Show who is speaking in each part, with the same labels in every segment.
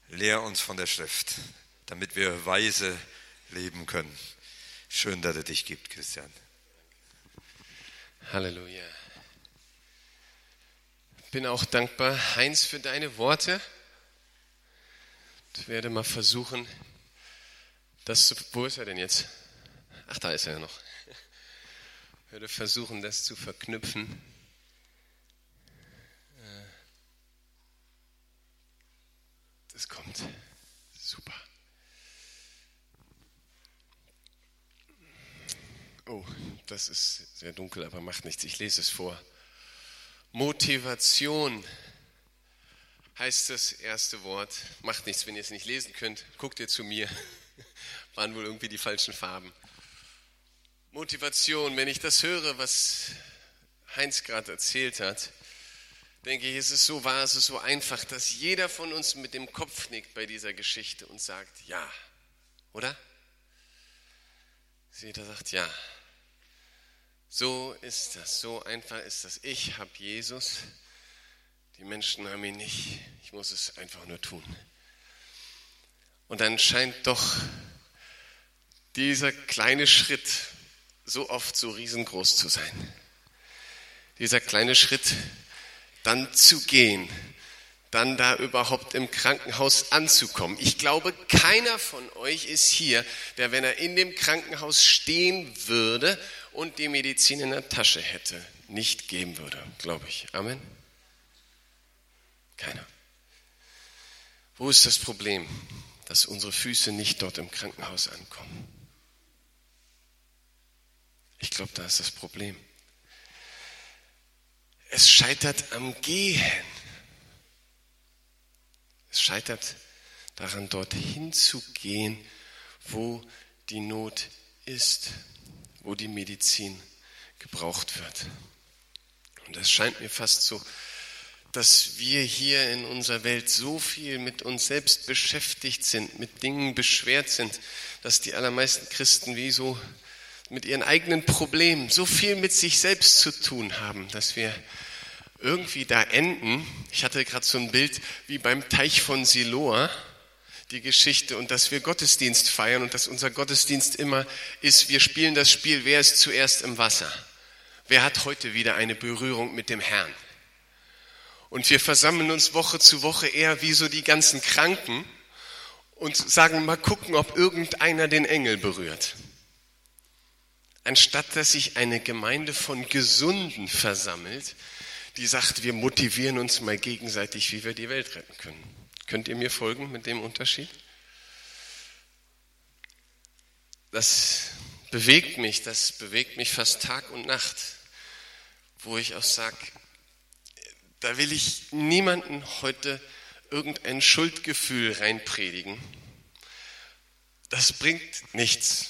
Speaker 1: Lehr uns von der Schrift, damit wir weise leben können. Schön, dass es dich gibt, Christian.
Speaker 2: Halleluja. Ich bin auch dankbar, Heinz, für deine Worte. Ich werde mal versuchen, wo ist er denn jetzt? Ach, da ist er noch. Ich werde versuchen, das zu verknüpfen. Das kommt. Super. Oh, das ist sehr dunkel, aber macht nichts. Ich lese es vor. Motivation heißt das erste Wort. Macht nichts, wenn ihr es nicht lesen könnt. Guckt ihr zu mir. Waren wohl irgendwie die falschen Farben. Motivation, wenn ich das höre, was Heinz gerade erzählt hat, denke ich, es ist so wahr, es ist so einfach, dass jeder von uns mit dem Kopf nickt bei dieser Geschichte und sagt, ja, oder? Jeder sagt, ja. So ist das, so einfach ist das. Ich habe Jesus, die Menschen haben ihn nicht, ich muss es einfach nur tun. Und dann scheint doch dieser kleine Schritt so oft so riesengroß zu sein. Dieser kleine Schritt, dann zu gehen, dann da überhaupt im Krankenhaus anzukommen. Ich glaube, keiner von euch ist hier, der, wenn er in dem Krankenhaus stehen würde und die Medizin in der Tasche hätte, nicht geben würde, glaube ich. Amen? Keiner. Wo ist das Problem, dass unsere Füße nicht dort im Krankenhaus ankommen? Ich glaube, da ist das Problem. Es scheitert am Gehen. Es scheitert daran, dorthin zu gehen, wo die Not ist, wo die Medizin gebraucht wird. Und es scheint mir fast so, dass wir hier in unserer Welt so viel mit uns selbst beschäftigt sind, mit Dingen beschwert sind, dass die allermeisten Christen wie so mit ihren eigenen Problemen so viel mit sich selbst zu tun haben, dass wir irgendwie da enden. Ich hatte gerade so ein Bild wie beim Teich von Siloa, die Geschichte, und dass wir Gottesdienst feiern und dass unser Gottesdienst immer ist, wir spielen das Spiel, wer ist zuerst im Wasser? Wer hat heute wieder eine Berührung mit dem Herrn? Und wir versammeln uns Woche zu Woche eher wie so die ganzen Kranken und sagen, mal gucken, ob irgendeiner den Engel berührt. Anstatt dass sich eine Gemeinde von Gesunden versammelt, die sagt, wir motivieren uns mal gegenseitig, wie wir die Welt retten können. Könnt ihr mir folgen mit dem Unterschied? Das bewegt mich fast Tag und Nacht, wo ich auch sage, da will ich niemanden heute irgendein Schuldgefühl reinpredigen. Das bringt nichts.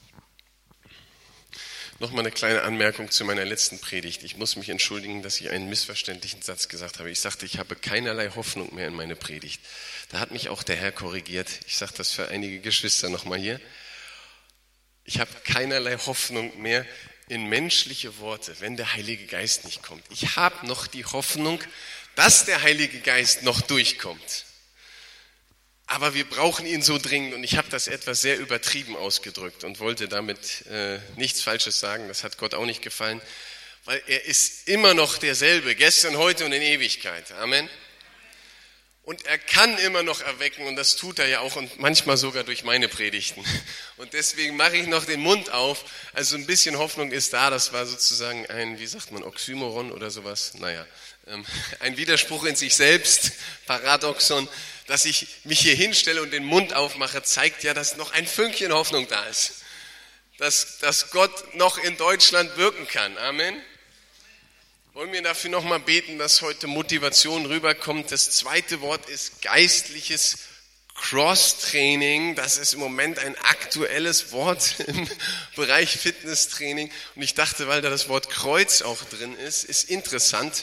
Speaker 2: Nochmal eine kleine Anmerkung zu meiner letzten Predigt. Ich muss mich entschuldigen, dass ich einen missverständlichen Satz gesagt habe. Ich sagte, ich habe keinerlei Hoffnung mehr in meine Predigt. Da hat mich auch der Herr korrigiert. Ich sage das für einige Geschwister nochmal hier. Ich habe keinerlei Hoffnung mehr in menschliche Worte, wenn der Heilige Geist nicht kommt. Ich habe noch die Hoffnung, dass der Heilige Geist noch durchkommt. Aber wir brauchen ihn so dringend, und ich habe das etwas sehr übertrieben ausgedrückt und wollte damit nichts Falsches sagen. Das hat Gott auch nicht gefallen, weil er ist immer noch derselbe, gestern, heute und in Ewigkeit. Amen. Und er kann immer noch erwecken, und das tut er ja auch, und manchmal sogar durch meine Predigten. Und deswegen mache ich noch den Mund auf. Also ein bisschen Hoffnung ist da. Das war sozusagen ein, wie sagt man, Oxymoron oder sowas. Naja, ein Widerspruch in sich selbst, Paradoxon. Dass ich mich hier hinstelle und den Mund aufmache, zeigt ja, dass noch ein Fünkchen Hoffnung da ist. Dass Gott noch in Deutschland wirken kann. Amen. Wollen wir dafür nochmal beten, dass heute Motivation rüberkommt. Das zweite Wort ist geistliches Cross-Training. Das ist im Moment ein aktuelles Wort im Bereich Fitnesstraining. Und ich dachte, weil da das Wort Kreuz auch drin ist interessant.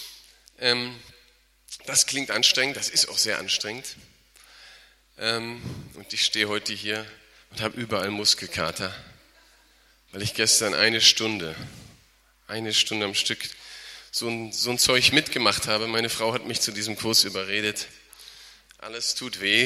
Speaker 2: Das klingt anstrengend, das ist auch sehr anstrengend. Und ich stehe heute hier und habe überall Muskelkater, weil ich gestern eine Stunde am Stück so ein Zeug mitgemacht habe. Meine Frau hat mich zu diesem Kurs überredet. Alles tut weh.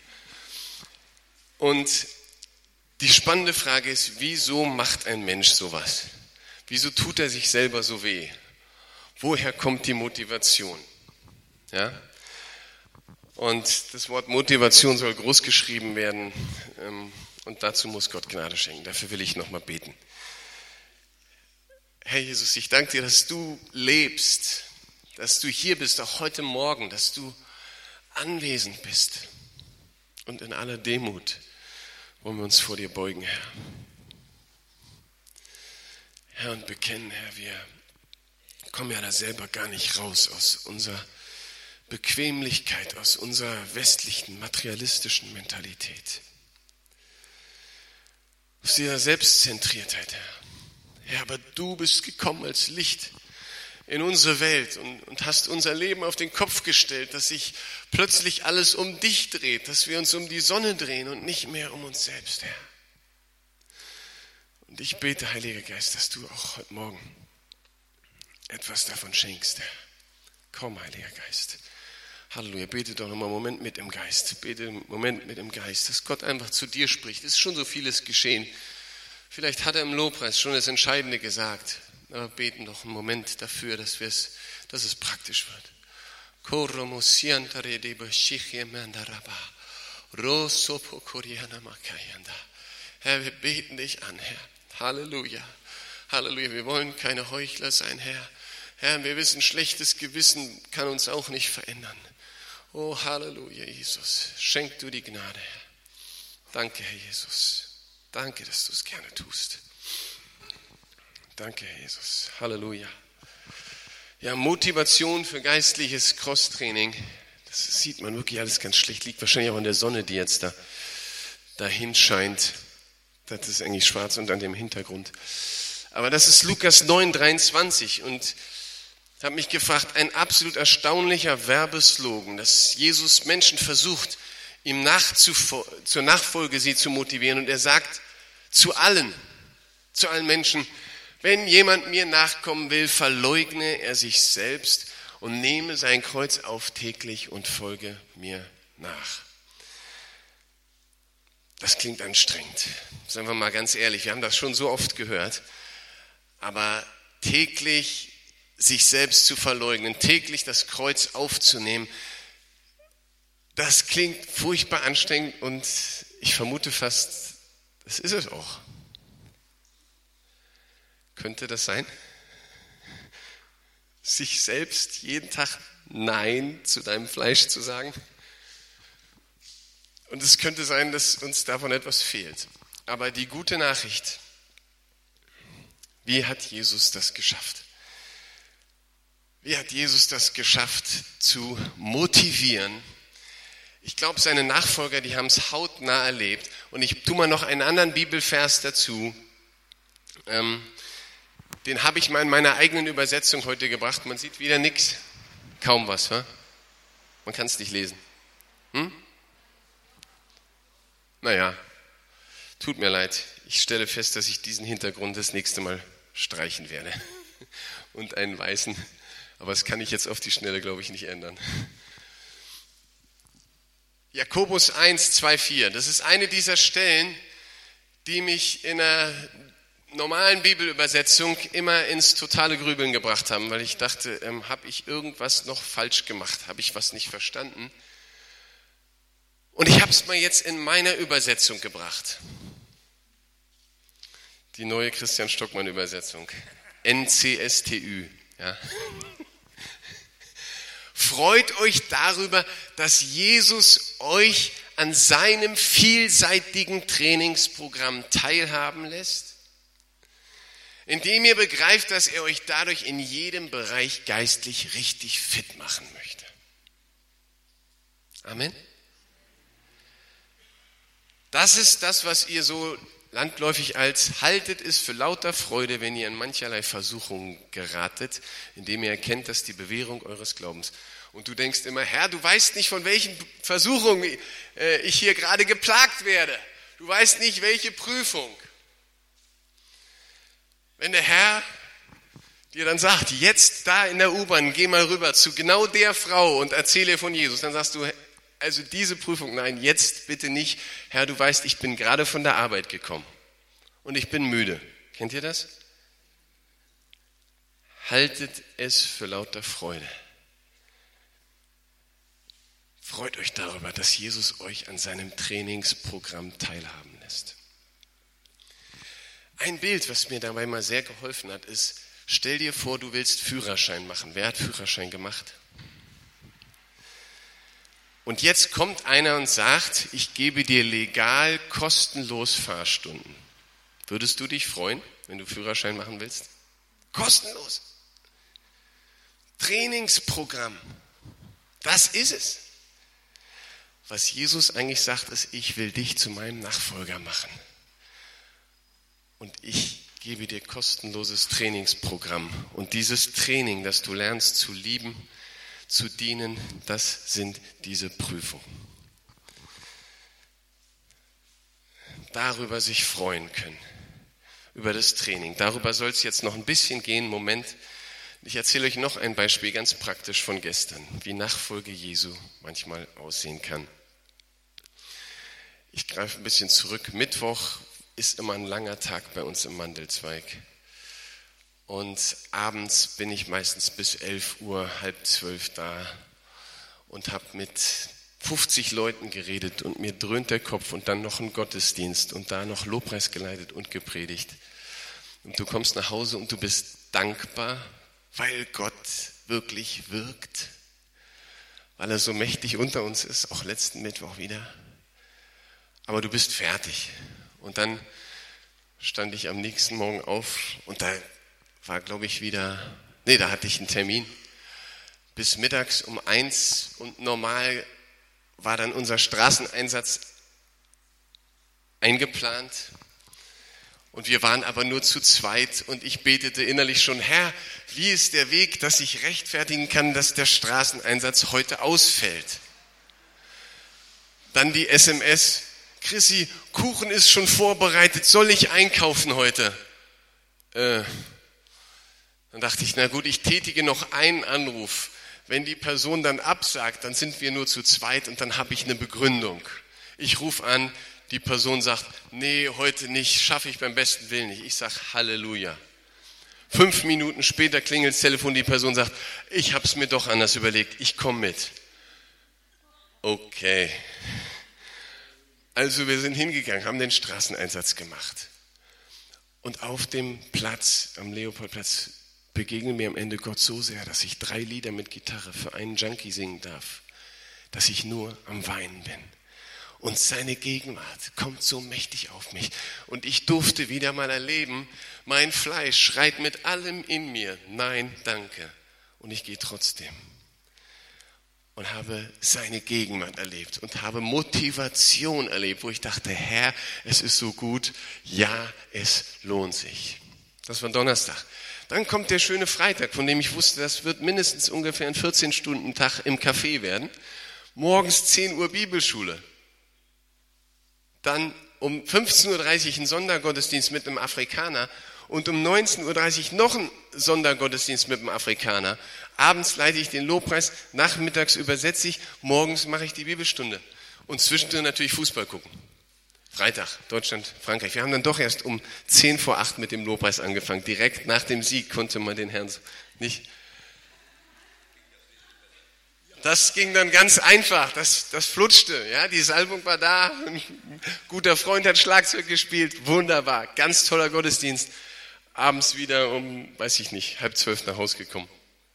Speaker 2: Und die spannende Frage ist, wieso macht ein Mensch sowas? Wieso tut er sich selber so weh? Woher kommt die Motivation? Ja? Und das Wort Motivation soll groß geschrieben werden und dazu muss Gott Gnade schenken. Dafür will ich nochmal beten. Herr Jesus, ich danke dir, dass du lebst, dass du hier bist, auch heute Morgen, dass du anwesend bist. Und in aller Demut wollen wir uns vor dir beugen, Herr. Herr, und bekennen, Herr, wir kommen ja da selber gar nicht raus aus unserer Bequemlichkeit, aus unserer westlichen, materialistischen Mentalität. Aus dieser Selbstzentriertheit, Herr. Herr, aber du bist gekommen als Licht in unsere Welt und hast unser Leben auf den Kopf gestellt, dass sich plötzlich alles um dich dreht, dass wir uns um die Sonne drehen und nicht mehr um uns selbst, Herr. Und ich bete, Heiliger Geist, dass du auch heute Morgen etwas davon schenkst, Herr. Komm, Heiliger Geist. Halleluja, bete doch nochmal einen Moment mit im Geist. Bete einen Moment mit im Geist, dass Gott einfach zu dir spricht. Es ist schon so vieles geschehen. Vielleicht hat er im Lobpreis schon das Entscheidende gesagt. Aber beten doch einen Moment dafür, dass es praktisch wird. Herr, wir beten dich an, Herr. Halleluja. Halleluja. Wir wollen keine Heuchler sein, Herr. Herr, wir wissen, schlechtes Gewissen kann uns auch nicht verändern. Oh, Halleluja, Jesus. Schenk du die Gnade, Herr. Danke, Herr Jesus. Danke, dass du es gerne tust. Danke, Herr Jesus. Halleluja. Ja, Motivation für geistliches Crosstraining. Das sieht man wirklich alles ganz schlecht. Liegt wahrscheinlich auch an der Sonne, die jetzt dahin scheint. Das ist eigentlich schwarz und an dem Hintergrund. Aber das ist Lukas 9,23 und ich habe mich gefragt, ein absolut erstaunlicher Werbeslogan, dass Jesus Menschen versucht, ihm zur Nachfolge sie zu motivieren. Und er sagt zu allen Menschen, wenn jemand mir nachkommen will, verleugne er sich selbst und nehme sein Kreuz auf täglich und folge mir nach. Das klingt anstrengend. Sagen wir mal ganz ehrlich, wir haben das schon so oft gehört. Aber täglich sich selbst zu verleugnen, täglich das Kreuz aufzunehmen, das klingt furchtbar anstrengend und ich vermute fast, das ist es auch. Könnte das sein? Sich selbst jeden Tag Nein zu deinem Fleisch zu sagen? Und es könnte sein, dass uns davon etwas fehlt. Aber die gute Nachricht, wie hat Jesus das geschafft? Wie hat Jesus das geschafft zu motivieren? Ich glaube, seine Nachfolger, die haben es hautnah erlebt. Und ich tue mal noch einen anderen Bibelvers dazu. Den habe ich mal in meiner eigenen Übersetzung heute gebracht. Man sieht wieder nichts. Kaum was. Wa? Man kann es nicht lesen. Naja, tut mir leid. Ich stelle fest, dass ich diesen Hintergrund das nächste Mal streichen werde. Und einen weißen. Aber das kann ich jetzt auf die Schnelle, glaube ich, nicht ändern. Jakobus 1, 2, 4. Das ist eine dieser Stellen, die mich in einer normalen Bibelübersetzung immer ins totale Grübeln gebracht haben, weil ich dachte, habe ich irgendwas noch falsch gemacht? Habe ich was nicht verstanden? Und ich habe es mal jetzt in meiner Übersetzung gebracht. Die neue Christian Stockmann-Übersetzung. NCSTÜ. Ja. Freut euch darüber, dass Jesus euch an seinem vielseitigen Trainingsprogramm teilhaben lässt, indem ihr begreift, dass er euch dadurch in jedem Bereich geistlich richtig fit machen möchte. Amen. Das ist das, was ihr so landläufig als haltet es für lauter Freude, wenn ihr in mancherlei Versuchungen geratet, indem ihr erkennt, dass die Bewährung eures Glaubens. Und du denkst immer, Herr, du weißt nicht, von welchen Versuchungen ich hier gerade geplagt werde. Du weißt nicht, welche Prüfung. Wenn der Herr dir dann sagt, jetzt da in der U-Bahn, geh mal rüber zu genau der Frau und erzähle ihr von Jesus, dann sagst du, Also diese Prüfung, nein, jetzt bitte nicht. Herr, du weißt, ich bin gerade von der Arbeit gekommen und ich bin müde. Kennt ihr das? Haltet es für lauter Freude. Freut euch darüber, dass Jesus euch an seinem Trainingsprogramm teilhaben lässt. Ein Bild, was mir dabei mal sehr geholfen hat, ist, stell dir vor, du willst Führerschein machen. Wer hat Führerschein gemacht? Und jetzt kommt einer und sagt, ich gebe dir legal kostenlos Fahrstunden. Würdest du dich freuen, wenn du Führerschein machen willst? Kostenlos. Trainingsprogramm. Das ist es. Was Jesus eigentlich sagt, ist, ich will dich zu meinem Nachfolger machen. Und ich gebe dir kostenloses Trainingsprogramm. Und dieses Training, das du lernst zu lieben, zu dienen, das sind diese Prüfungen. Darüber sich freuen können, über das Training. Darüber soll es jetzt noch ein bisschen gehen. Moment, ich erzähle euch noch ein Beispiel ganz praktisch von gestern, wie Nachfolge Jesu manchmal aussehen kann. Ich greife ein bisschen zurück. Mittwoch ist immer ein langer Tag bei uns im Mandelzweig. Und abends bin ich meistens bis 11 Uhr, 11:30 da und habe mit 50 Leuten geredet und mir dröhnt der Kopf und dann noch ein Gottesdienst und da noch Lobpreis geleitet und gepredigt. Und du kommst nach Hause und du bist dankbar, weil Gott wirklich wirkt, weil er so mächtig unter uns ist, auch letzten Mittwoch wieder. Aber du bist fertig. Und dann stand ich am nächsten Morgen auf und da war, glaube ich, da hatte ich einen Termin bis mittags um 1 und normal war dann unser Straßeneinsatz eingeplant und wir waren aber nur zu zweit und ich betete innerlich schon, Herr, wie ist der Weg, dass ich rechtfertigen kann, dass der Straßeneinsatz heute ausfällt? Dann die SMS, Chrissy, Kuchen ist schon vorbereitet, soll ich einkaufen heute? Dann dachte ich, na gut, ich tätige noch einen Anruf. Wenn die Person dann absagt, dann sind wir nur zu zweit und dann habe ich eine Begründung. Ich rufe an, die Person sagt, nee, heute nicht, schaffe ich beim besten Willen nicht. Ich sage Halleluja. 5 Minuten später klingelt das Telefon, die Person sagt, ich habe es mir doch anders überlegt, ich komme mit. Okay. Also wir sind hingegangen, haben den Straßeneinsatz gemacht. Und auf dem Platz, am Leopoldplatz, begegnet mir am Ende Gott so sehr, dass ich 3 Lieder mit Gitarre für einen Junkie singen darf, dass ich nur am Weinen bin. Und seine Gegenwart kommt so mächtig auf mich. Und ich durfte wieder mal erleben, mein Fleisch schreit mit allem in mir, nein, danke. Und ich gehe trotzdem. Und habe seine Gegenwart erlebt und habe Motivation erlebt, wo ich dachte, Herr, es ist so gut, ja, es lohnt sich. Das war Donnerstag. Dann kommt der schöne Freitag, von dem ich wusste, das wird mindestens ungefähr ein 14-Stunden-Tag im Café werden. Morgens 10 Uhr Bibelschule. Dann um 15:30 Uhr ein Sondergottesdienst mit einem Afrikaner und um 19:30 Uhr noch ein Sondergottesdienst mit einem Afrikaner. Abends leite ich den Lobpreis, nachmittags übersetze ich, morgens mache ich die Bibelstunde. Und zwischendrin natürlich Fußball gucken. Freitag, Deutschland, Frankreich. Wir haben dann doch erst um 7:50 mit dem Lobpreis angefangen. Direkt nach dem Sieg konnte man den Herrn nicht. Das ging dann ganz einfach, das flutschte. Ja, die Salbung war da, ein guter Freund hat Schlagzeug gespielt, wunderbar, ganz toller Gottesdienst. Abends wieder um, 11:30 nach Hause gekommen.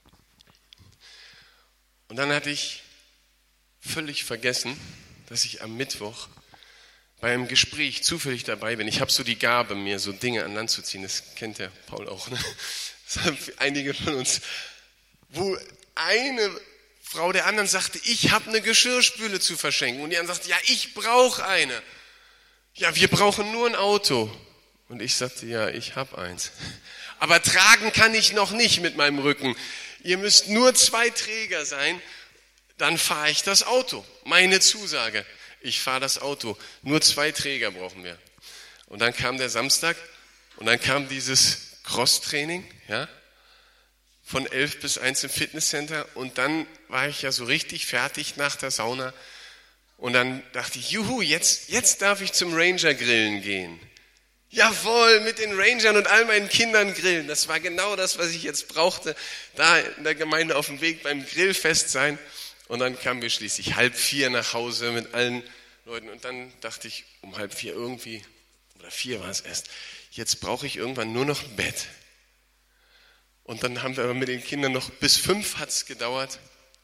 Speaker 2: Und dann hatte ich völlig vergessen, dass ich am Mittwoch bei einem Gespräch zufällig dabei bin. Ich habe so die Gabe, mir so Dinge an Land zu ziehen. Das kennt der Paul auch. Ne? Das haben einige von uns. Wo eine Frau der anderen sagte, ich habe eine Geschirrspüle zu verschenken. Und die andere sagte, ja, ich brauche eine. Ja, wir brauchen nur ein Auto. Und ich sagte, ja, ich habe eins. Aber tragen kann ich noch nicht mit meinem Rücken. Ihr müsst nur 2 Träger sein, dann fahre ich das Auto. Meine Zusage. Ich fahre das Auto. Nur 2 Träger brauchen wir. Und dann kam der Samstag und dann kam dieses Cross-Training, ja, von 11 bis 1 im Fitnesscenter. Und dann war ich ja so richtig fertig nach der Sauna. Und dann dachte ich, juhu, jetzt darf ich zum Ranger grillen gehen. Jawohl, mit den Rangern und all meinen Kindern grillen. Das war genau das, was ich jetzt brauchte, da in der Gemeinde auf dem Weg beim Grillfest sein. Und dann kamen wir schließlich 3:30 nach Hause mit allen Leuten. Und dann dachte ich, um 3:30 irgendwie, oder 4 war es erst, jetzt brauche ich irgendwann nur noch ein Bett. Und dann haben wir aber mit den Kindern noch bis 5 hat es gedauert.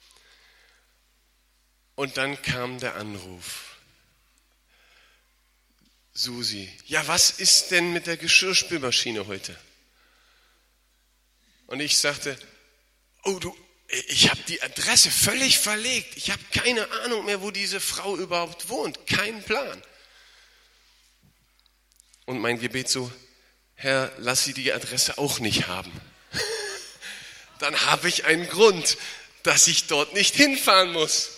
Speaker 2: Und dann kam der Anruf. Susi, ja, was ist denn mit der Geschirrspülmaschine heute? Und ich sagte, oh du, ich habe die Adresse völlig verlegt. Ich habe keine Ahnung mehr, wo diese Frau überhaupt wohnt. Keinen Plan. Und mein Gebet so, Herr, lass sie die Adresse auch nicht haben. Dann habe ich einen Grund, dass ich dort nicht hinfahren muss.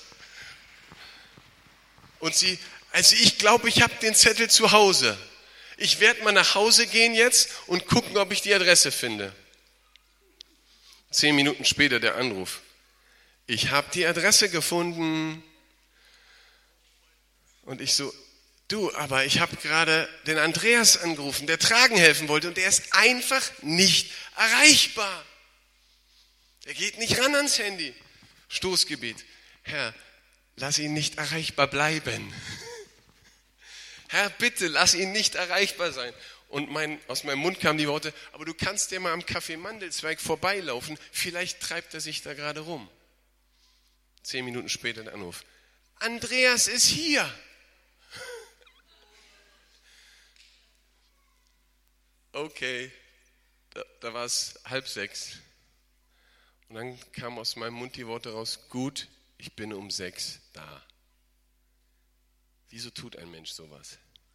Speaker 2: Und sie, also ich glaube, ich habe den Zettel zu Hause. Ich werde mal nach Hause gehen jetzt und gucken, ob ich die Adresse finde. 10 Minuten später der Anruf. Ich habe die Adresse gefunden. Und ich so, du, aber ich habe gerade den Andreas angerufen, der tragen helfen wollte und der ist einfach nicht erreichbar. Der geht nicht ran ans Handy. Stoßgebet. Herr, lass ihn nicht erreichbar bleiben. Herr, bitte, lass ihn nicht erreichbar sein. Und aus meinem Mund kamen die Worte, aber du kannst ja mal am Café Mandelzweig vorbeilaufen, vielleicht treibt er sich da gerade rum. 10 Minuten später der Anruf. Andreas ist hier. Okay, da war es 5:30. Und dann kamen aus meinem Mund die Worte raus, gut, ich bin um 6 da. Wieso tut ein Mensch sowas?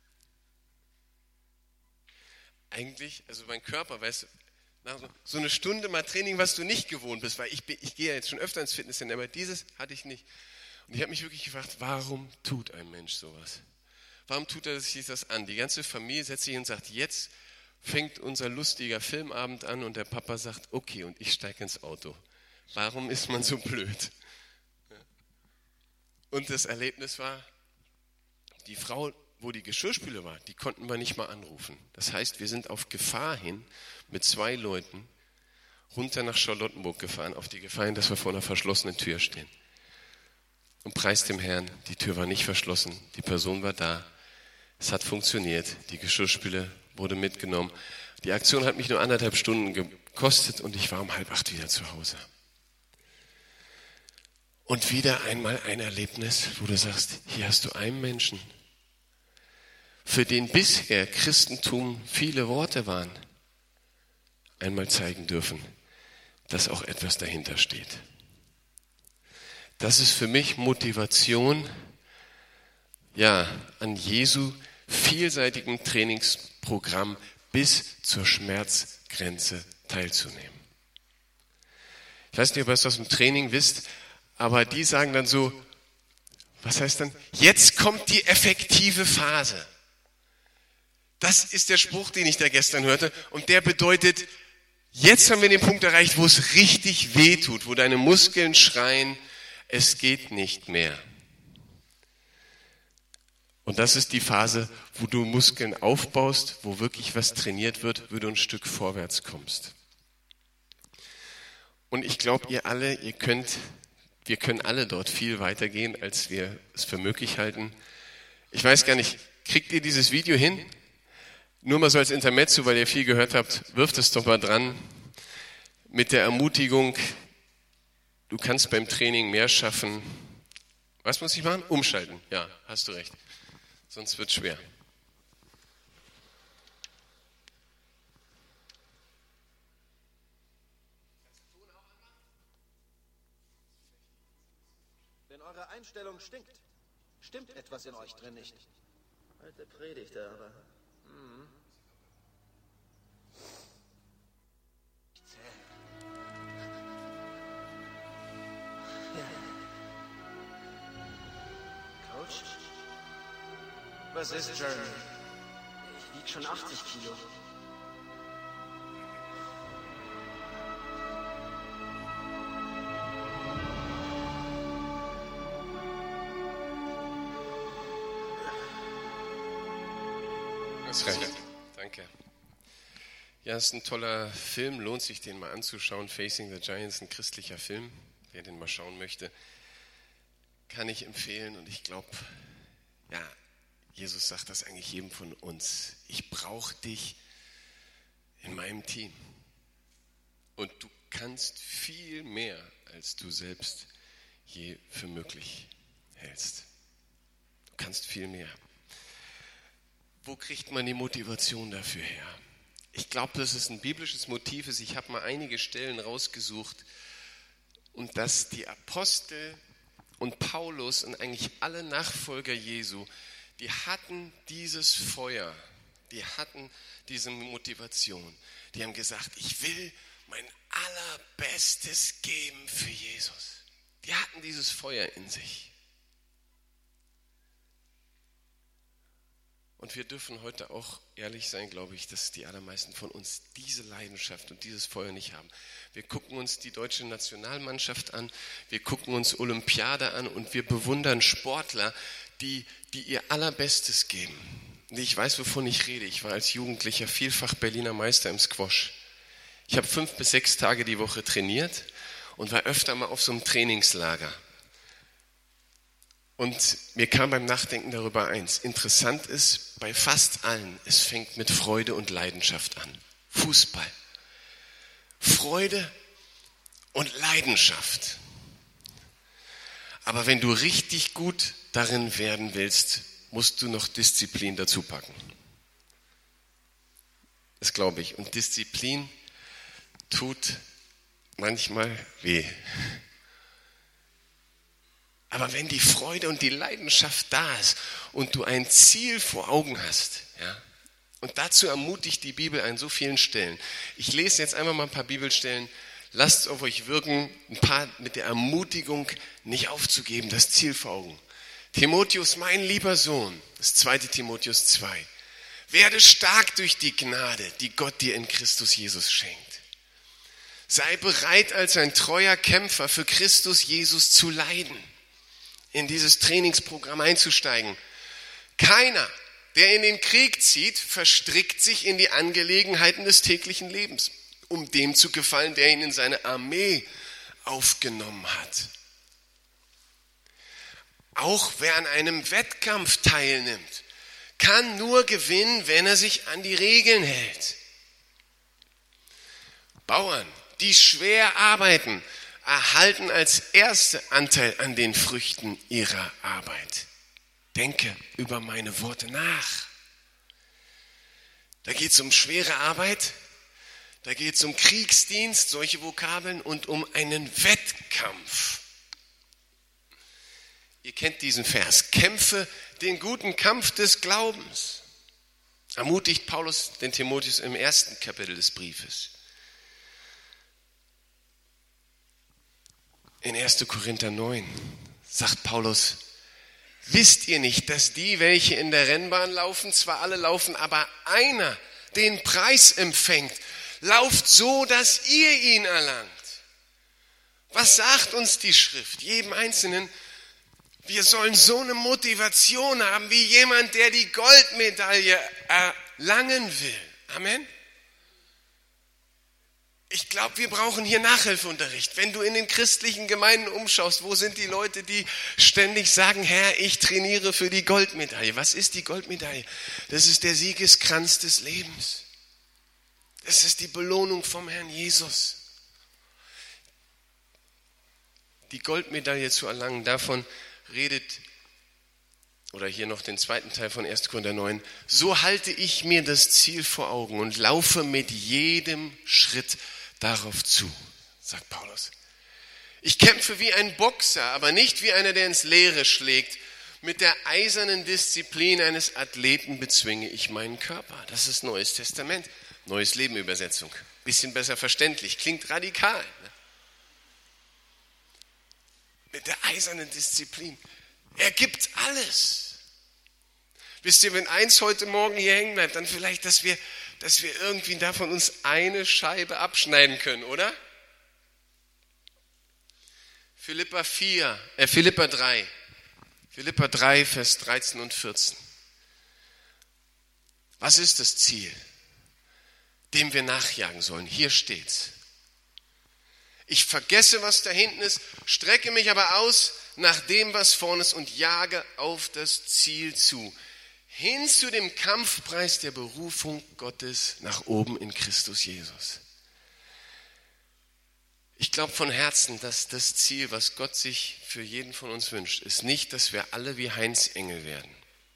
Speaker 2: Eigentlich, also mein Körper, weißt du, nach so eine Stunde mal Training, was du nicht gewohnt bist, weil ich gehe ja jetzt schon öfter ins Fitnesscenter, aber dieses hatte ich nicht. Und ich habe mich wirklich gefragt, warum tut ein Mensch sowas? Warum tut er sich das an? Die ganze Familie setzt sich und sagt, jetzt fängt unser lustiger Filmabend an und der Papa sagt, okay, und ich steige ins Auto. Warum ist man so blöd? Und das Erlebnis war, die Frau, wo die Geschirrspüle war, die konnten wir nicht mal anrufen. Das heißt, wir sind auf Gefahr hin mit 2 Leuten runter nach Charlottenburg gefahren, auf die Gefahr hin, dass wir vor einer verschlossenen Tür stehen. Und preis dem Herrn, die Tür war nicht verschlossen, die Person war da, es hat funktioniert, die Geschirrspüle wurde mitgenommen. Die Aktion hat mich nur 1,5 Stunden gekostet und ich war um 7:30 wieder zu Hause. Und wieder einmal ein Erlebnis, wo du sagst, hier hast du einen Menschen, für den bisher Christentum viele Worte waren, einmal zeigen dürfen, dass auch etwas dahinter steht. Das ist für mich Motivation, ja, an Jesu vielseitigem Trainingsprogramm bis zur Schmerzgrenze teilzunehmen. Ich weiß nicht, ob ihr es aus dem Training wisst, aber die sagen dann so, was heißt dann, jetzt kommt die effektive Phase. Das ist der Spruch, den ich da gestern hörte und der bedeutet, jetzt haben wir den Punkt erreicht, wo es richtig weh tut, wo deine Muskeln schreien, es geht nicht mehr. Und das ist die Phase, wo du Muskeln aufbaust, wo wirklich was trainiert wird, wo du ein Stück vorwärts kommst. Und ich glaube, wir können alle dort viel weiter gehen, als wir es für möglich halten. Ich weiß gar nicht, kriegt ihr dieses Video hin? Nur mal so als Intermezzo, weil ihr viel gehört habt, wirft es doch mal dran mit der Ermutigung, du kannst beim Training mehr schaffen. Was muss ich machen? Umschalten. Ja, hast du recht. Sonst wird es schwer.
Speaker 3: Wenn eure Einstellung stinkt, stimmt etwas in euch drin nicht. Alte Predigter, aber... Coach? Was ist Jeremy? Ich wiege schon 80 Kilo.
Speaker 2: Das reicht. Danke. Ja, es ist ein toller Film, lohnt sich den mal anzuschauen. Facing the Giants, ein christlicher Film. Wer den mal schauen möchte, kann ich empfehlen. Und ich glaube, ja, Jesus sagt das eigentlich jedem von uns. Ich brauche dich in meinem Team. Und du kannst viel mehr, als du selbst je für möglich hältst. Du kannst viel mehr. Wo kriegt man die Motivation dafür her? Ich glaube, dass es ein biblisches Motiv ist. Ich habe mal einige Stellen rausgesucht und dass die Apostel und Paulus und eigentlich alle Nachfolger Jesu, die hatten dieses Feuer, die hatten diese Motivation. Die haben gesagt, ich will mein Allerbestes geben für Jesus. Die hatten dieses Feuer in sich. Und wir dürfen heute auch ehrlich sein, glaube ich, dass die allermeisten von uns diese Leidenschaft und dieses Feuer nicht haben. Wir gucken uns die deutsche Nationalmannschaft an, wir gucken uns Olympiade an und wir bewundern Sportler, die ihr Allerbestes geben. Und ich weiß, wovon ich rede. Ich war als Jugendlicher vielfach Berliner Meister im Squash. Ich habe 5 bis 6 Tage die Woche trainiert und war öfter mal auf so einem Trainingslager. Und mir kam beim Nachdenken darüber eins. Interessant ist, bei fast allen, es fängt mit Freude und Leidenschaft an. Fußball. Freude und Leidenschaft. Aber wenn du richtig gut darin werden willst, musst du noch Disziplin dazu packen. Das glaube ich. Und Disziplin tut manchmal weh. Aber wenn die Freude und die Leidenschaft da ist und du ein Ziel vor Augen hast, ja, und dazu ermutigt die Bibel an so vielen Stellen. Ich lese jetzt einmal mal ein paar Bibelstellen, lasst es auf euch wirken, ein paar mit der Ermutigung, nicht aufzugeben, das Ziel vor Augen. Timotheus, mein lieber Sohn, das 2. Timotheus 2, werde stark durch die Gnade, die Gott dir in Christus Jesus schenkt. Sei bereit, als ein treuer Kämpfer für Christus Jesus zu leiden, in dieses Trainingsprogramm einzusteigen. Keiner, der in den Krieg zieht, verstrickt sich in die Angelegenheiten des täglichen Lebens, um dem zu gefallen, der ihn in seine Armee aufgenommen hat. Auch wer an einem Wettkampf teilnimmt, kann nur gewinnen, wenn er sich an die Regeln hält. Bauern, die schwer arbeiten, erhalten als erste Anteil an den Früchten ihrer Arbeit. Denke über meine Worte nach. Da geht es um schwere Arbeit, da geht es um Kriegsdienst, solche Vokabeln, und um einen Wettkampf. Ihr kennt diesen Vers. Kämpfe den guten Kampf des Glaubens. Ermutigt Paulus den Timotheus im 1. Kapitel des Briefes. In 1. Korinther 9 sagt Paulus, wisst ihr nicht, dass die, welche in der Rennbahn laufen, zwar alle laufen, aber einer den Preis empfängt, lauft so, dass ihr ihn erlangt. Was sagt uns die Schrift? Jedem Einzelnen, wir sollen so eine Motivation haben, wie jemand, der die Goldmedaille erlangen will. Amen. Ich glaube, wir brauchen hier Nachhilfeunterricht. Wenn du in den christlichen Gemeinden umschaust, wo sind die Leute, die ständig sagen, Herr, ich trainiere für die Goldmedaille. Was ist die Goldmedaille? Das ist der Siegeskranz des Lebens. Das ist die Belohnung vom Herrn Jesus. Die Goldmedaille zu erlangen, davon redet, oder hier noch den 2. Teil von 1. Korinther 9, so halte ich mir das Ziel vor Augen und laufe mit jedem Schritt darauf zu, sagt Paulus. Ich kämpfe wie ein Boxer, aber nicht wie einer, der ins Leere schlägt. Mit der eisernen Disziplin eines Athleten bezwinge ich meinen Körper. Das ist Neues Testament, Neues Leben Übersetzung. Bisschen besser verständlich, klingt radikal. Mit der eisernen Disziplin. Er gibt alles. Wisst ihr, wenn eins heute Morgen hier hängen bleibt, dann vielleicht, dass wir irgendwie davon uns eine Scheibe abschneiden können, oder? Philipper 3, Vers 13 und 14. Was ist das Ziel, dem wir nachjagen sollen? Hier steht's. Ich vergesse, was da hinten ist, strecke mich aber aus nach dem, was vorne ist und jage auf das Ziel zu. Hin zu dem Kampfpreis der Berufung Gottes nach oben in Christus Jesus. Ich glaube von Herzen, dass das Ziel, was Gott sich für jeden von uns wünscht, ist nicht, dass wir alle wie Heinz Engel werden,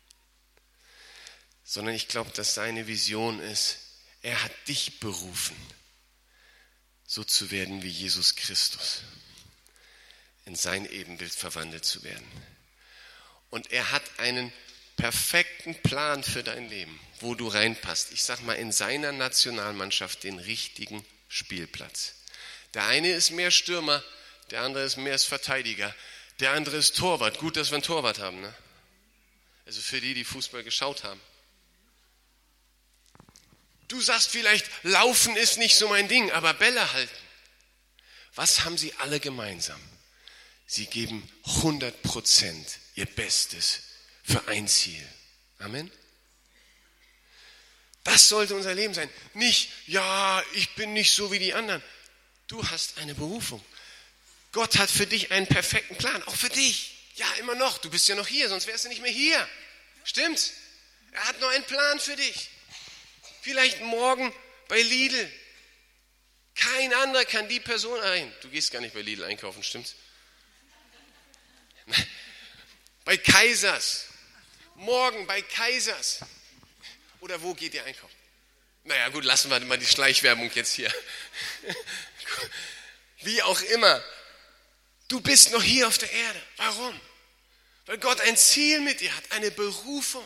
Speaker 2: sondern ich glaube, dass seine Vision ist, er hat dich berufen, so zu werden wie Jesus Christus, in sein Ebenbild verwandelt zu werden. Und er hat einen perfekten Plan für dein Leben, wo du reinpasst. Ich sage mal, in seiner Nationalmannschaft den richtigen Spielplatz. Der eine ist mehr Stürmer, der andere ist mehr Verteidiger, der andere ist Torwart. Gut, dass wir einen Torwart haben, ne? Also für die Fußball geschaut haben. Du sagst vielleicht, Laufen ist nicht so mein Ding, aber Bälle halten. Was haben sie alle gemeinsam? Sie geben 100% ihr Bestes für ein Ziel. Amen. Das sollte unser Leben sein. Nicht, ja, ich bin nicht so wie die anderen. Du hast eine Berufung. Gott hat für dich einen perfekten Plan, auch für dich. Ja, immer noch. Du bist ja noch hier, sonst wärst du nicht mehr hier. Stimmt's? Er hat noch einen Plan für dich. Vielleicht morgen bei Lidl. Kein anderer kann die Person ein. Du gehst gar nicht bei Lidl einkaufen, stimmt's? Bei Kaisers. Morgen bei Kaisers. Oder wo geht ihr einkaufen? Naja gut, lassen wir mal die Schleichwerbung jetzt hier. Wie auch immer. Du bist noch hier auf der Erde. Warum? Weil Gott ein Ziel mit dir hat, eine Berufung.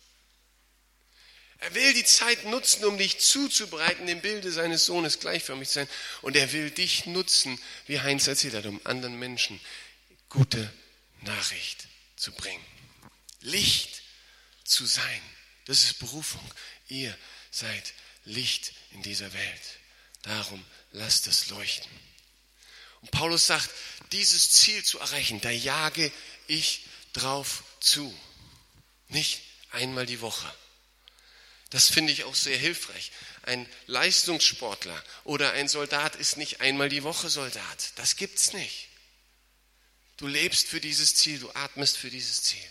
Speaker 2: Er will die Zeit nutzen, um dich zuzubereiten, dem Bilde seines Sohnes gleichförmig zu sein. Und er will dich nutzen, wie Heinz erzählt hat, um anderen Menschen gute Nachricht zu bringen. Licht zu sein. Das ist Berufung. Ihr seid Licht in dieser Welt. Darum lasst es leuchten. Und Paulus sagt, dieses Ziel zu erreichen, da jage ich drauf zu. Nicht einmal die Woche. Das finde ich auch sehr hilfreich. Ein Leistungssportler oder ein Soldat ist nicht einmal die Woche Soldat. Das gibt's nicht. Du lebst für dieses Ziel, du atmest für dieses Ziel.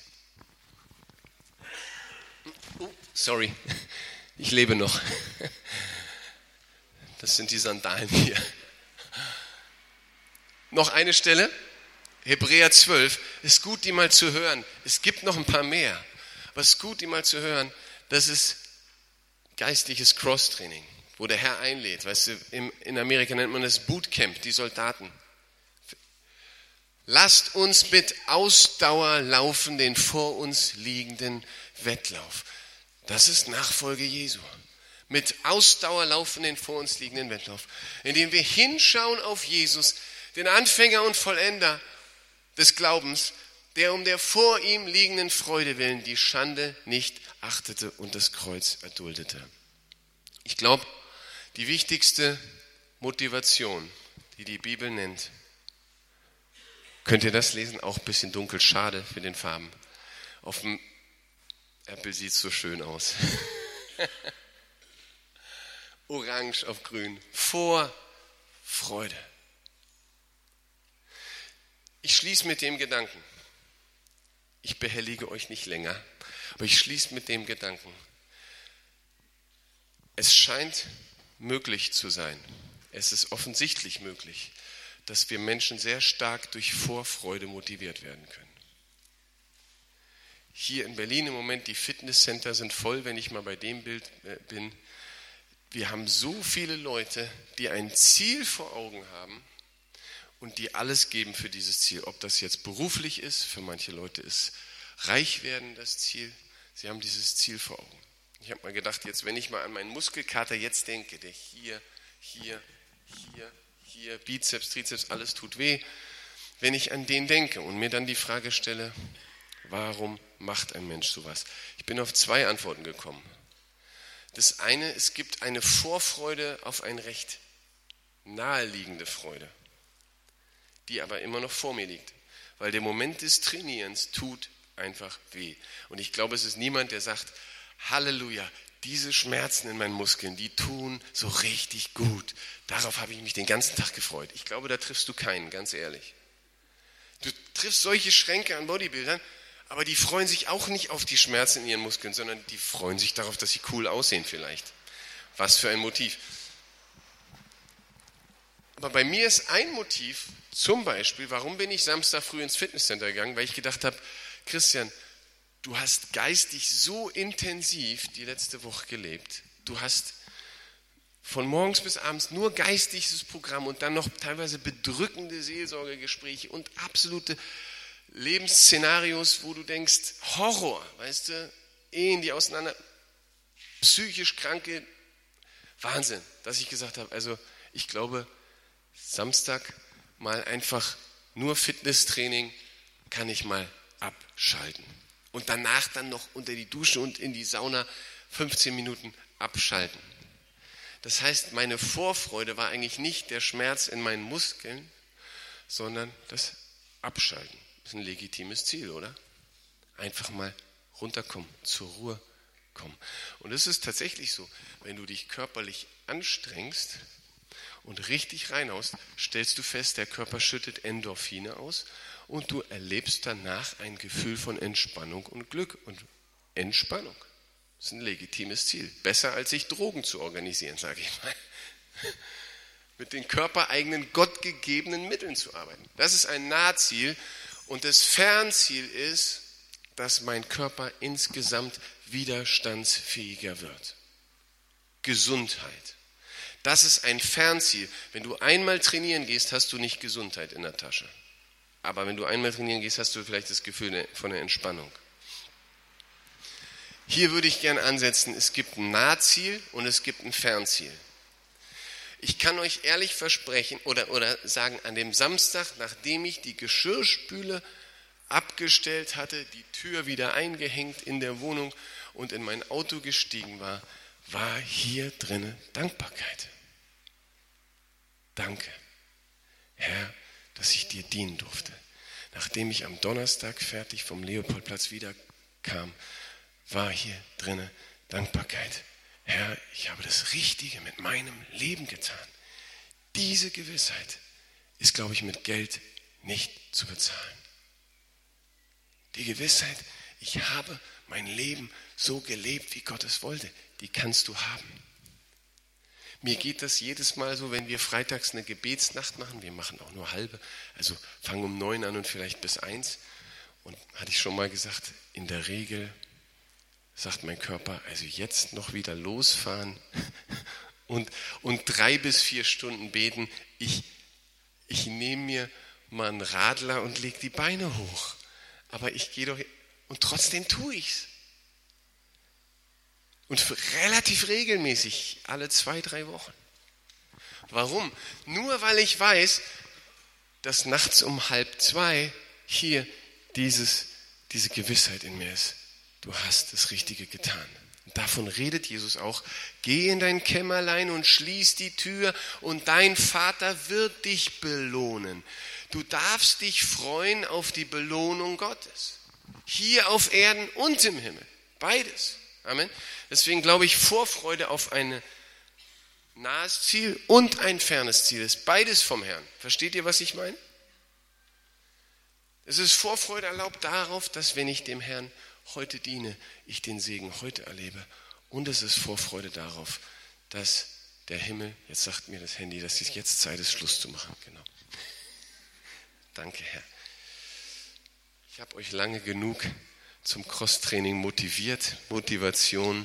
Speaker 2: Sorry, ich lebe noch. Das sind die Sandalen hier. Noch eine Stelle, Hebräer 12. Ist gut, die mal zu hören. Es gibt noch ein paar mehr. Aber es ist gut, die mal zu hören. Das ist geistliches Cross-Training, wo der Herr einlädt. Weißt du, in Amerika nennt man das Bootcamp, die Soldaten. Lasst uns mit Ausdauer laufen, den vor uns liegenden Wettlauf. Das ist Nachfolge Jesu. Mit Ausdauer laufen den vor uns liegenden Wettlauf, indem wir hinschauen auf Jesus, den Anfänger und Vollender des Glaubens, der um der vor ihm liegenden Freude willen die Schande nicht achtete und das Kreuz erduldete. Ich glaube, die wichtigste Motivation, die die Bibel nennt, könnt ihr das lesen? Auch ein bisschen dunkel, schade für den Farben. Auf dem Apple sieht es so schön aus. Orange auf grün. Vor Freude. Ich schließe mit dem Gedanken. Ich behellige euch nicht länger, aber ich schließe mit dem Gedanken. Es scheint möglich zu sein. Es ist offensichtlich möglich, dass wir Menschen sehr stark durch Vorfreude motiviert werden können. Hier in Berlin im Moment, die Fitnesscenter sind voll, wenn ich mal bei dem Bild bin. Wir haben so viele Leute, die ein Ziel vor Augen haben und die alles geben für dieses Ziel. Ob das jetzt beruflich ist, für manche Leute ist reich werden das Ziel. Sie haben dieses Ziel vor Augen. Ich habe mal gedacht, jetzt, wenn ich mal an meinen Muskelkater jetzt denke, der hier, Bizeps, Trizeps, alles tut weh. Wenn ich an den denke und mir dann die Frage stelle, warum macht ein Mensch sowas? Ich bin auf 2 Antworten gekommen. Das eine, es gibt eine Vorfreude auf eine recht naheliegende Freude, die aber immer noch vor mir liegt. Weil der Moment des Trainierens tut einfach weh. Und ich glaube, es ist niemand, der sagt, Halleluja, diese Schmerzen in meinen Muskeln, die tun so richtig gut. Darauf habe ich mich den ganzen Tag gefreut. Ich glaube, da triffst du keinen, ganz ehrlich. Du triffst solche Schränke an Bodybuildern, aber die freuen sich auch nicht auf die Schmerzen in ihren Muskeln, sondern die freuen sich darauf, dass sie cool aussehen vielleicht. Was für ein Motiv. Aber bei mir ist ein Motiv, zum Beispiel, warum bin ich Samstag früh ins Fitnesscenter gegangen, weil ich gedacht habe, Christian, du hast geistig so intensiv die letzte Woche gelebt. Du hast von morgens bis abends nur geistiges Programm und dann noch teilweise bedrückende Seelsorgegespräche und absolute Lebensszenarios, wo du denkst, Horror, weißt du, Ehen, die auseinander, psychisch Kranke, Wahnsinn, dass ich gesagt habe, also ich glaube, Samstag mal einfach nur Fitnesstraining kann ich mal abschalten. Und danach dann noch unter die Dusche und in die Sauna 15 Minuten abschalten. Das heißt, meine Vorfreude war eigentlich nicht der Schmerz in meinen Muskeln, sondern das Abschalten. Das ist ein legitimes Ziel, oder? Einfach mal runterkommen, zur Ruhe kommen. Und es ist tatsächlich so, wenn du dich körperlich anstrengst und richtig reinhaust, stellst du fest, der Körper schüttet Endorphine aus und du erlebst danach ein Gefühl von Entspannung und Glück. Und Entspannung ist ein legitimes Ziel. Besser als sich Drogen zu organisieren, sage ich mal. Mit den körpereigenen, gottgegebenen Mitteln zu arbeiten. Das ist ein Nahziel. Und das Fernziel ist, dass mein Körper insgesamt widerstandsfähiger wird. Gesundheit. Das ist ein Fernziel. Wenn du einmal trainieren gehst, hast du nicht Gesundheit in der Tasche. Aber wenn du einmal trainieren gehst, hast du vielleicht das Gefühl von der Entspannung. Hier würde ich gerne ansetzen, es gibt ein Nahziel und es gibt ein Fernziel. Ich kann euch ehrlich versprechen oder sagen, an dem Samstag, nachdem ich die Geschirrspüle abgestellt hatte, die Tür wieder eingehängt in der Wohnung und in mein Auto gestiegen war, war hier drinnen Dankbarkeit. Danke, Herr, dass ich dir dienen durfte. Nachdem ich am Donnerstag fertig vom Leopoldplatz wiederkam, war hier drinnen Dankbarkeit. Herr, ich habe das Richtige mit meinem Leben getan. Diese Gewissheit ist, glaube ich, mit Geld nicht zu bezahlen. Die Gewissheit, ich habe mein Leben so gelebt, wie Gott es wollte, die kannst du haben. Mir geht das jedes Mal so, wenn wir freitags eine Gebetsnacht machen, wir machen auch nur halbe, also fangen um 9 an und vielleicht bis 1. Und hatte ich schon mal gesagt, in der Regel sagt mein Körper, also jetzt noch wieder losfahren und 3 bis 4 Stunden beten. Ich nehme mir mal einen Radler und lege die Beine hoch. Aber ich gehe doch, und trotzdem tue ich's. Und relativ regelmäßig, alle 2-3 Wochen. Warum? Nur weil ich weiß, dass nachts um 1:30 hier diese Gewissheit in mir ist. Du hast das Richtige getan. Und davon redet Jesus auch. Geh in dein Kämmerlein und schließ die Tür und dein Vater wird dich belohnen. Du darfst dich freuen auf die Belohnung Gottes. Hier auf Erden und im Himmel. Beides. Amen. Deswegen glaube ich, Vorfreude auf ein nahes Ziel und ein fernes Ziel ist beides vom Herrn. Versteht ihr, was ich meine? Es ist Vorfreude erlaubt darauf, dass wenn ich dem Herrn heute diene, ich den Segen heute erlebe. Und es ist Vorfreude darauf, dass der Himmel, jetzt sagt mir das Handy, dass es jetzt Zeit ist, Schluss zu machen. Genau. Danke, Herr. Ich habe euch lange genug zum Crosstraining motiviert. Motivation.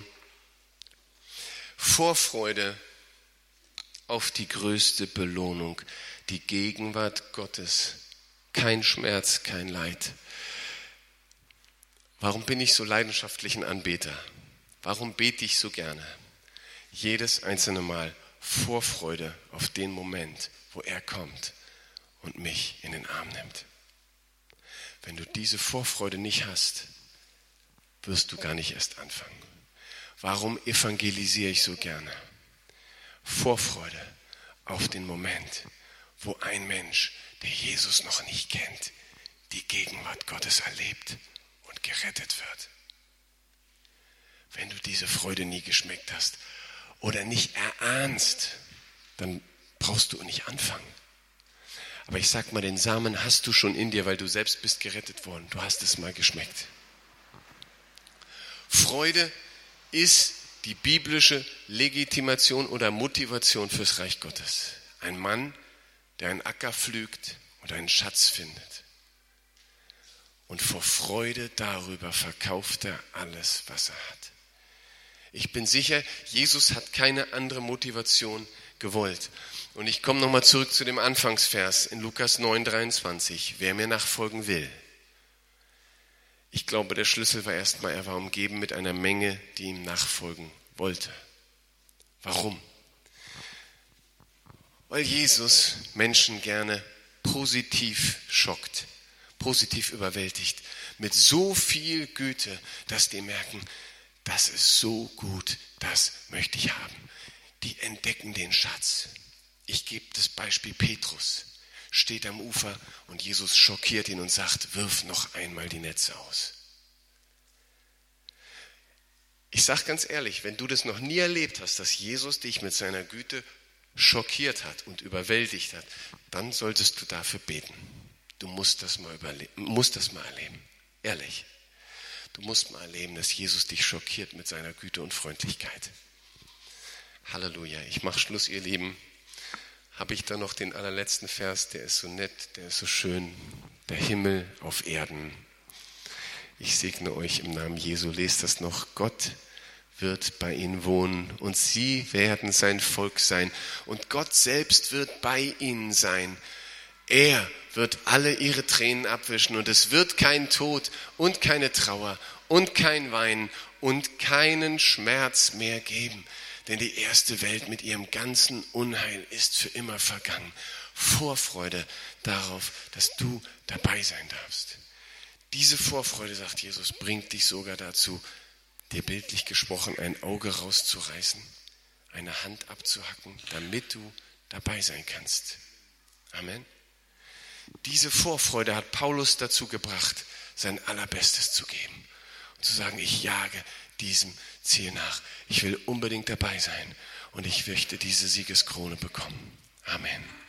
Speaker 2: Vorfreude auf die größte Belohnung, die Gegenwart Gottes. Kein Schmerz, kein Leid. Warum bin ich so leidenschaftlich ein Anbeter? Warum bete ich so gerne? Jedes einzelne Mal Vorfreude auf den Moment, wo er kommt und mich in den Arm nimmt. Wenn du diese Vorfreude nicht hast, wirst du gar nicht erst anfangen. Warum evangelisiere ich so gerne? Vorfreude auf den Moment, wo ein Mensch, der Jesus noch nicht kennt, die Gegenwart Gottes erlebt und gerettet wird. Wenn du diese Freude nie geschmeckt hast oder nicht erahnst, dann brauchst du nicht anfangen. Aber ich sag mal, den Samen hast du schon in dir, weil du selbst bist gerettet worden. Du hast es mal geschmeckt. Freude ist die biblische Legitimation oder Motivation fürs Reich Gottes. Ein Mann, der einen Acker pflügt und einen Schatz findet. Und vor Freude darüber verkauft er alles, was er hat. Ich bin sicher, Jesus hat keine andere Motivation gewollt. Und ich komme nochmal zurück zu dem Anfangsvers in Lukas 9,23. Wer mir nachfolgen will. Ich glaube, der Schlüssel war erstmal, er war umgeben mit einer Menge, die ihm nachfolgen wollte. Warum? Weil Jesus Menschen gerne positiv schockt, positiv überwältigt, mit so viel Güte, dass die merken, das ist so gut, das möchte ich haben. Die entdecken den Schatz. Ich gebe das Beispiel Petrus, steht am Ufer und Jesus schockiert ihn und sagt, wirf noch einmal die Netze aus. Ich sage ganz ehrlich, wenn du das noch nie erlebt hast, dass Jesus dich mit seiner Güte schockiert hat und überwältigt hat, dann solltest du dafür beten. Du musst das mal erleben. Ehrlich. Du musst mal erleben, dass Jesus dich schockiert mit seiner Güte und Freundlichkeit. Halleluja. Ich mache Schluss, ihr Lieben. Habe ich da noch den allerletzten Vers, der ist so nett, der ist so schön. Der Himmel auf Erden. Ich segne euch im Namen Jesu. Lest das noch. Gott wird bei ihnen wohnen und sie werden sein Volk sein. Und Gott selbst wird bei ihnen sein. Er wird alle ihre Tränen abwischen und es wird kein Tod und keine Trauer und kein Weinen und keinen Schmerz mehr geben. Denn die erste Welt mit ihrem ganzen Unheil ist für immer vergangen. Vorfreude darauf, dass du dabei sein darfst. Diese Vorfreude, sagt Jesus, bringt dich sogar dazu, dir bildlich gesprochen ein Auge rauszureißen, eine Hand abzuhacken, damit du dabei sein kannst. Amen. Diese Vorfreude hat Paulus dazu gebracht, sein Allerbestes zu geben und zu sagen, ich jage diesem Ziel nach. Ich will unbedingt dabei sein und ich möchte diese Siegeskrone bekommen. Amen.